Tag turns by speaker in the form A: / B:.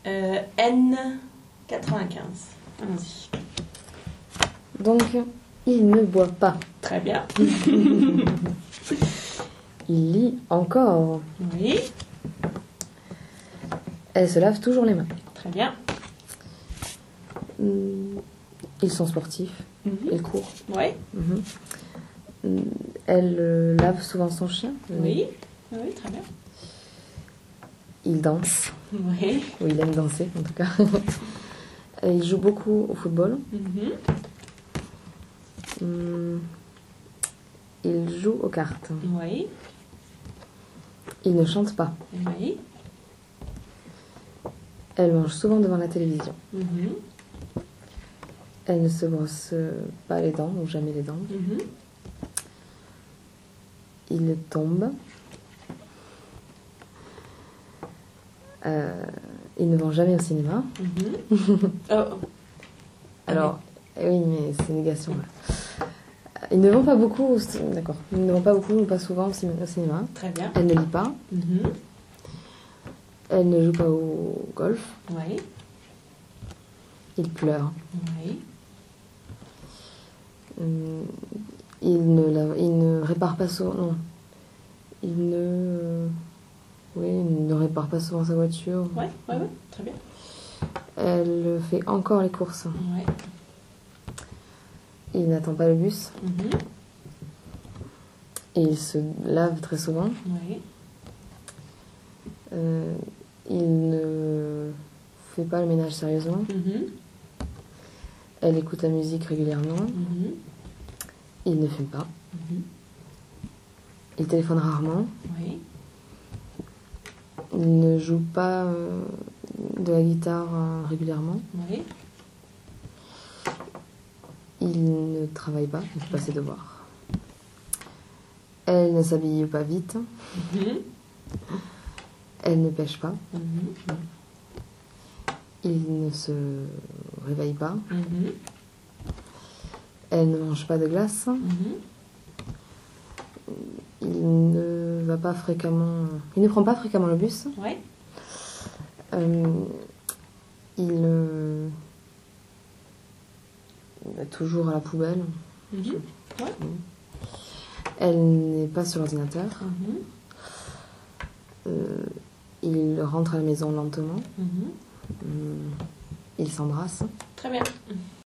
A: N95. Allons-y.
B: Donc, il ne boit pas.
A: Très bien.
B: Il lit encore.
A: Oui.
B: Elle se lave toujours les mains.
A: Très bien.
B: Ils sont sportifs. Ils courent.
A: Oui.
B: Elle lave souvent son chien.
A: Oui. Oui, très bien.
B: Il danse.
A: Oui.
B: Ou il aime danser, en tout cas. Il joue beaucoup au football. Il joue aux cartes.
A: Oui.
B: Il ne chante pas.
A: Oui.
B: Elle mange souvent devant la télévision. Elle ne se brosse pas les dents, ou jamais les dents. Il tombe. Ils ne vont jamais au cinéma. Alors, oui, mais c'est négation. Là. Ils ne vont pas beaucoup. D'accord. Ils ne vont pas beaucoup ou pas souvent au cinéma.
A: Très bien.
B: Elle ne lit pas. Elle ne joue pas au golf.
A: Oui.
B: Il pleure.
A: Oui.
B: Il ne répare pas souvent. Non. Il ne répare pas souvent sa voiture.
A: Oui, très bien.
B: Elle fait encore les courses.
A: Oui.
B: Il n'attend pas le bus. Et il se lave très souvent.
A: Oui.
B: Il ne fait pas le ménage sérieusement. Elle écoute la musique régulièrement. Il ne fume pas. Il téléphone rarement.
A: Oui.
B: Il ne joue pas de la guitare régulièrement.
A: Oui.
B: Il ne travaille pas, il ne fait pas ses devoirs. Elle ne s'habille pas vite. Elle ne pêche pas. Il ne se réveille pas. Elle ne mange pas de glace. Il ne va pas fréquemment. Il ne prend pas fréquemment le bus.
A: Oui.
B: Il est toujours à la poubelle.
A: Ouais.
B: Elle n'est pas sur l'ordinateur. Il rentre à la maison lentement. Ils s'embrassent.
A: Très bien.